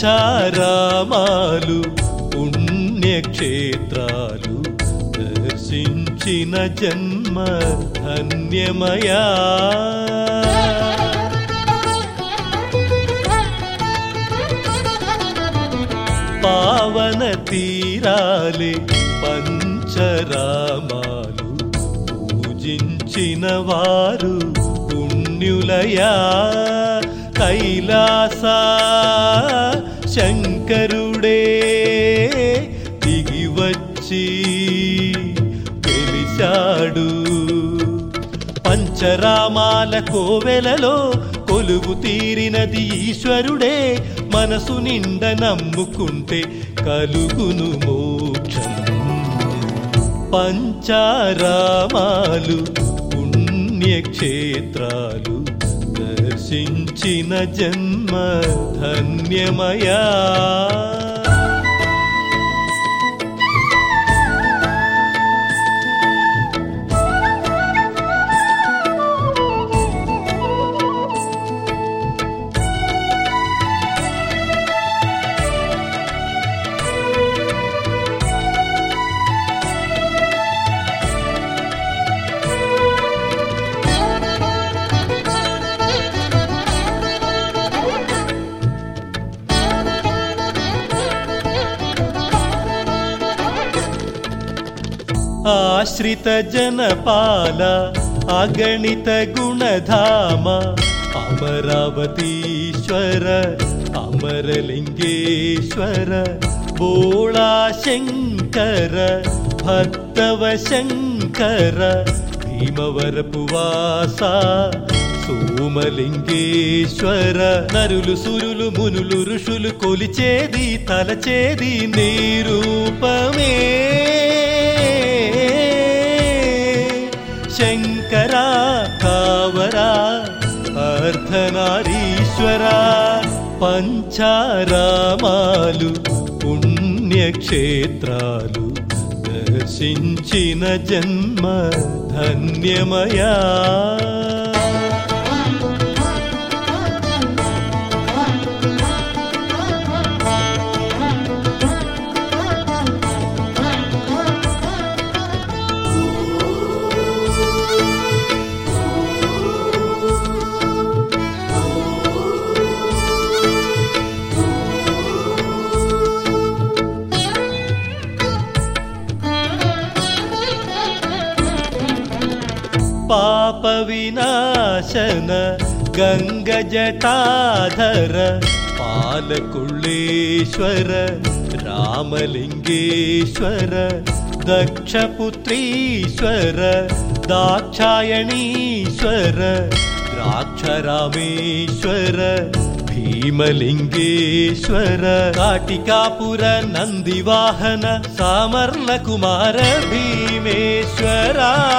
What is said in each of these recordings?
పంచారామాలు పుణ్యక్షేత్రాలు దర్శించిన జన్మ ధన్యమయా. పావన తీరాలే పంచరామాలు పూజించిన వారు పుణ్యులయా. కైలాస శంకరుడే దిగివచ్చి వెలిశాడు. పంచరామాల కోవెలలో కొలువు తీరినది ఈశ్వరుడే. మనసు నిండ నమ్ముకుంటే కలుగును మోక్షం. పంచరామాలు పుణ్యక్షేత్రాలు దర్శించిన జన్మ ధన్యమయా. ఆశ్రిత జనపాల అగణిత గుణధామ అమరావతీశ్వర అమరలింగేశ్వర బోళా శంకర భక్తవ శంకర భీమవరపు వాస సోమలింగేశ్వర. నరులు సురులు మునులు ఋషులు కొలిచేది తలచేది నీ రూపమే. శంకరా కావరా అర్ధనారీశ్వరా. పంచరామాలు పుణ్యక్షేత్రాలు దర్శించిన జన్మ ధన్యమయా. పాప వినాశన గంగ జటాధర పాలకుళ్ళేశ్వర రామలింగేశ్వర దక్షపుత్రీశ్వర దాక్షాయణీశ్వర ద్రాక్షరామేశ్వర భీమలింగేశ్వర. కాటికాపుర నందివాహన సామర్ల కుమార భీమేశ్వర.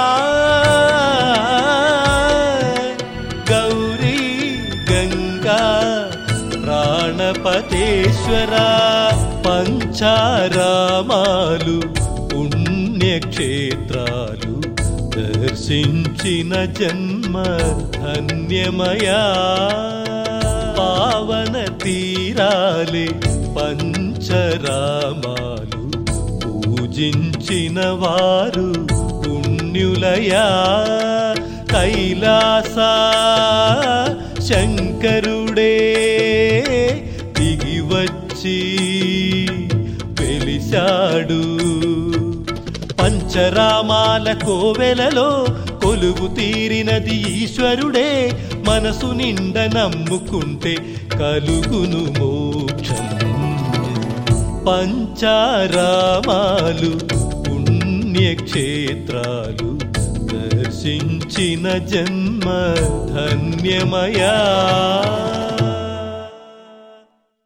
గౌరీ గంగా ప్రాణపతేశ్వర. పంచరామాలు పుణ్యక్షేత్రాలు దర్శించిన జన్మ ధన్యమయా. పావన తీరాలే పంచరామాలు పూజించిన వారు పుణ్యులయా. కైలాస శంకరుడే దిగివచ్చి వెలిశాడు. పంచరామాల కోవెలలో కొలువు తీరినది ఈశ్వరుడే. మనసు నిండ నమ్ముకుంటే కలుగును మోక్షం. పంచరామాలు పుణ్యక్షేత్రాలు దర్శించిన జన్మ ధన్యమయా.